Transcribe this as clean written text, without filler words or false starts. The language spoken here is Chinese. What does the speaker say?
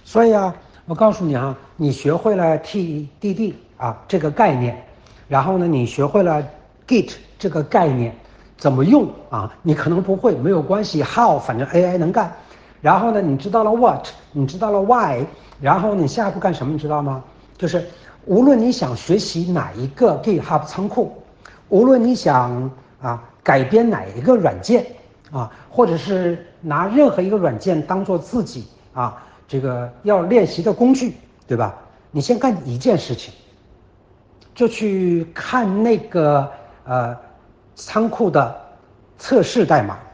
所以啊，我告诉你啊，你学会了 TDD 啊这个概念，然后呢，你学会了 Git 这个概念怎么用啊？你可能不会，没有关系 ，How 反正 AI 能干。然后呢，你知道了 What， 你知道了 Why， 然后你下一步干什么？你知道吗？就是无论你想学习哪一个 GitHub 仓库，无论你想改编哪一个软件啊，或者是拿任何一个软件当做自己这个要练习的工具，对吧？你先干一件事情，就去看那个仓库的测试代码，